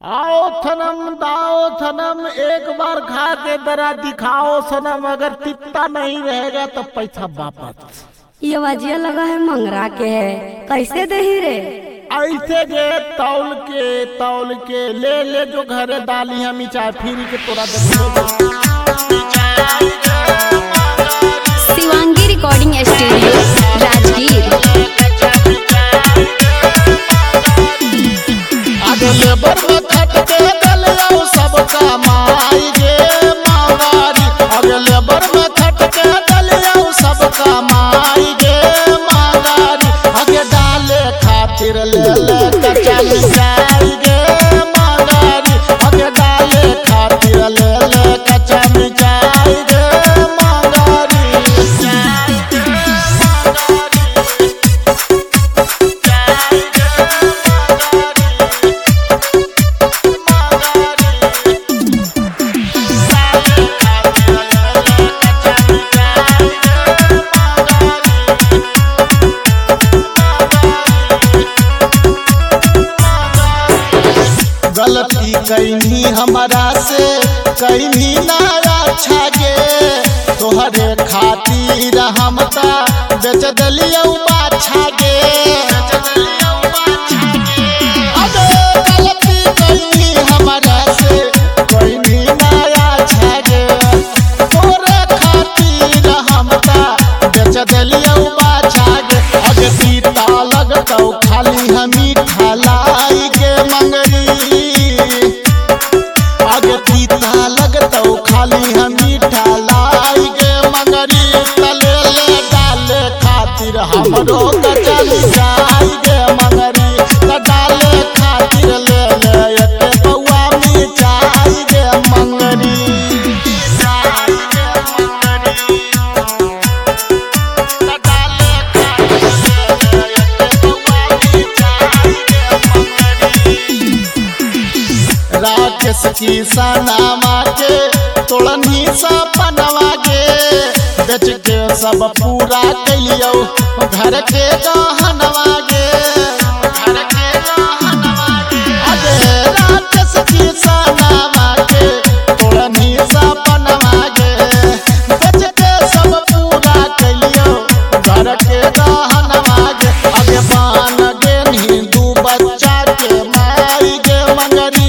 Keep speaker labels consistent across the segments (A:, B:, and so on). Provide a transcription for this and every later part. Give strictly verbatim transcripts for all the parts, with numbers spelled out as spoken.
A: आओ सनम दाओ सनम, एक बार खा के दरा दिखाओ सनम, अगर तित्ता नहीं रहेगा तो पैसा वापस।
B: ये वजिया लगा है मंगरा के है, कैसे दही रे?
A: ऐसे गे तौल के तौल के ले ले जो घरे डाली हम चाय फिर के तोरा दे।
B: Shivangi recording studio Rajgir.
A: आगे लेबर में खट के दलियो सबका माई गे मावारी, आगे लेबर में खट के दलियो सबका माई गे मावारी, आगे डाले खातिर ले ले कच्चा मिर्चाई गे मावारी, आगे डाले खातिर ले ले कच्चा मिर्चाई गे मावारी। गलती कैनी हमारा से कैनी ना अच्छा गे, तोहरे खातिर हम ता बेच दलियो बाछा गे। अरे गलती कैनी हमारा से कैनी ना अच्छा गे, तोहरे खातिर हम ता बेच दलियो बाछा गे। अगे सीता लगतौ खाली हमी ढलाई के मंगरी, आगे तीता लगतौ खाली हमी ढलाई के मंगरी, तले ले डाले खातिर हमरो कच्चा मिर्चाई गे मंगरी, डाले खातिर ले ले एक बउआ मिर्चाई गे मंगरी। राकेश की सनामा के तोड़नी सपनवा गे, बेच के सब पूरा कैलियो घर के गहनवा गे, घर के गहनवा गे। अरे राकेश की सनामा के तोड़नी सपनवा गे, बेच के सब पूरा कैलियो घर के गहनवा गे। आगे बान गे हिंदू बच्चा के माई गे मंगरी,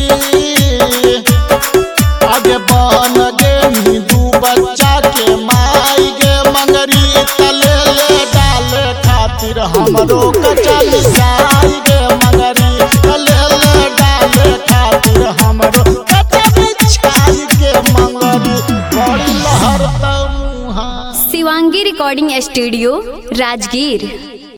A: आगे बन गे हिंदू बच्चा के माई गे मंगरी, तले ले डाले खातिर हमरो कच्चा मिर्चाई गे मंगरी, तले ले डाले खातिर हमरो कच्चा मिर्चाई गे मंगरी, बड़ी लहर तमुहा।
B: Shivangi recording studio Rajgir.